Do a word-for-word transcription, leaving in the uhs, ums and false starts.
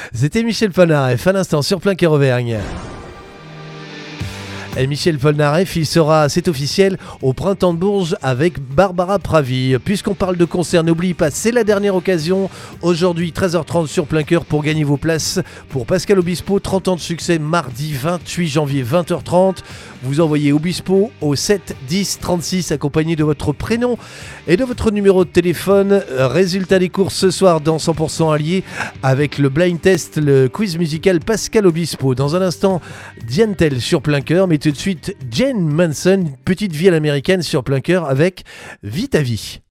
C'était Michel Polnareff, à l'instant sur Plein Cœur Auvergne. Et Michel Polnareff, il sera, c'est officiel, au Printemps de Bourges avec Barbara Pravi. Puisqu'on parle de concert, n'oubliez pas, c'est la dernière occasion. Aujourd'hui, treize heures trente sur Plein Cœur pour gagner vos places pour Pascal Obispo, trente ans de succès, mardi vingt-huit janvier, vingt heures trente. Vous envoyez Obispo au sept dix trente-six accompagné de votre prénom et de votre numéro de téléphone. Résultat des courses ce soir dans cent pour cent Allié avec le blind test, le quiz musical Pascal Obispo. Dans un instant, Diane Tell sur Plein Cœur, mais tout de suite Jane Manson, petite vie à l'américaine sur Plein Cœur avec Vie ta vie.